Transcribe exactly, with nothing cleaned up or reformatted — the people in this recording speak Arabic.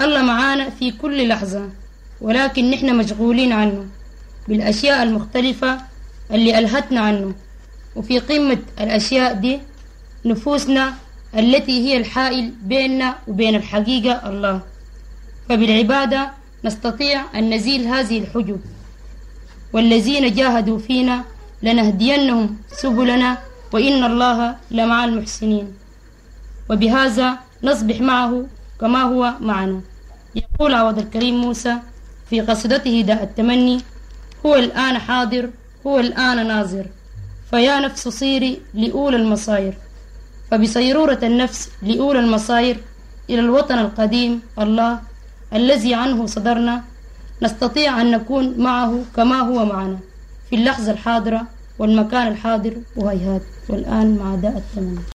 الله معانا في كل لحظة، ولكن نحن مشغولين عنه بالأشياء المختلفة اللي ألهتنا عنه. وفي قمة الأشياء دي نفوسنا التي هي الحائل بيننا وبين الحقيقة الله. فبالعبادة نستطيع أن نزيل هذه الحجب، والذين جاهدوا فينا لنهدينهم سبلنا وإن الله لمع المحسنين. وبهذا نصبح معه كما هو معنا. يقول عوض الكريم موسى في قصيدته داء التمني: هو الآن حاضر، هو الآن ناظر، فيا نفس صيري لأولى المصاير. فبصيرورة النفس لأولى المصاير إلى الوطن القديم الله الذي عنه صدرنا، نستطيع أن نكون معه كما هو معنا في اللحظة الحاضرة والمكان الحاضر وهيهات. والآن مع داء التمني.